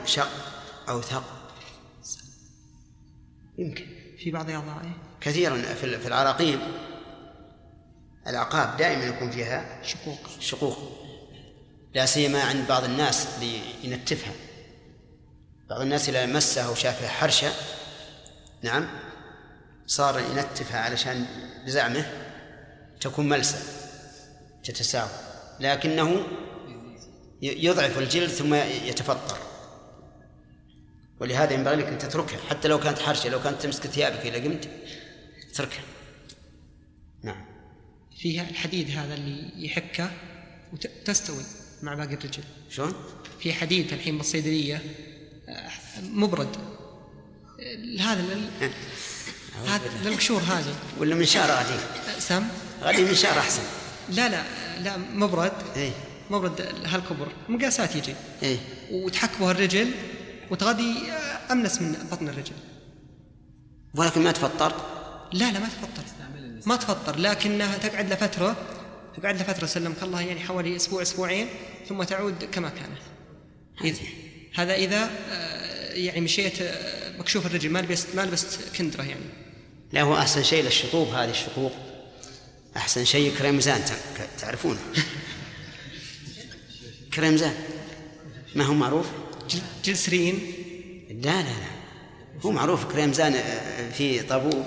شق أو ثق، يمكن في بعض أعضائه كثيرا في العراقيل، الأعقاب دائما يكون فيها شقوق، لا سيما عند بعض الناس لينتفها. بعض الناس إذا مسها وشافها حرشة نعم صار ينتفها علشان بزعمه تكون ملسة تتساوى، لكنه يضعف الجلد ثم يتفطر، ولهذا ينبغي لك أن تتركها حتى لو كانت حرشة، لو كانت تمسك ثيابك إذا قمت تتركها. نعم. فيها الحديد هذا اللي يحكه وتستوي مع باقي الرجل. شلون؟ في حديد الحين بالصيدلية مبرد، هذا للقشور هذه، ولا منشار غادي سم غادي منشار أحسن. لا مبرد. إيه؟ مبرد هالكبر مقاسات يجي. إيه؟ وتحكبها الرجل وتغادي أملس من بطن الرجل. ولكن ما تفطر؟ لا ما تفطر، لكنها تقعد لفترة سلمك الله، يعني حوالي أسبوعين ثم تعود كما كانت. هذا إذا يعني مشيت مكشوف الرجل ما لبست كندرة يعني. لا، هو أحسن شيء للشطوب، هذه الشقوق أحسن شيء كريمزان، تعرفونه كريمزان ما هو معروف؟ جلسرين. لا هو معروف كريمزان، في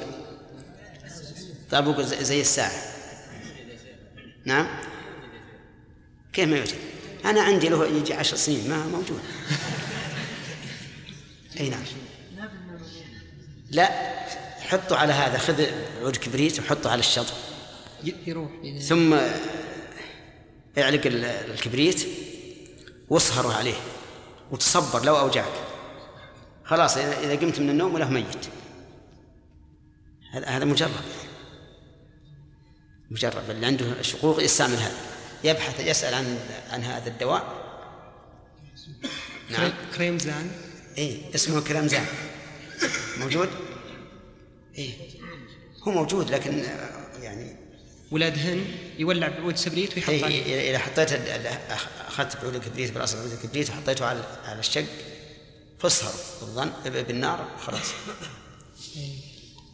طابوق زي الساعة. نعم. كيف ما يوجد؟ أنا عندي له يجي 10 سنين ما موجود. أي نعم. لا، حطوا على هذا، خذ عود كبريت وحطه على الشط يروح، ثم اعلق الكبريت واصهره عليه وتصبر لو أوجعك، خلاص إذا قمت من النوم وله ميت. هذا مجرب اللي عنده شقوق يستعمل هذا، يسأل عن هذا الدواء. نعم. كريمزان. إيه اسمه كريمزان، موجود. إيه هو موجود، لكن يعني ولاد هن يولع بعود سبريت ويحط عليه. إذا حطيت أخذت بعود الكبريت بالأصل بعود الكبريت وحطيته على الشق فاصهر بالنار خلاص.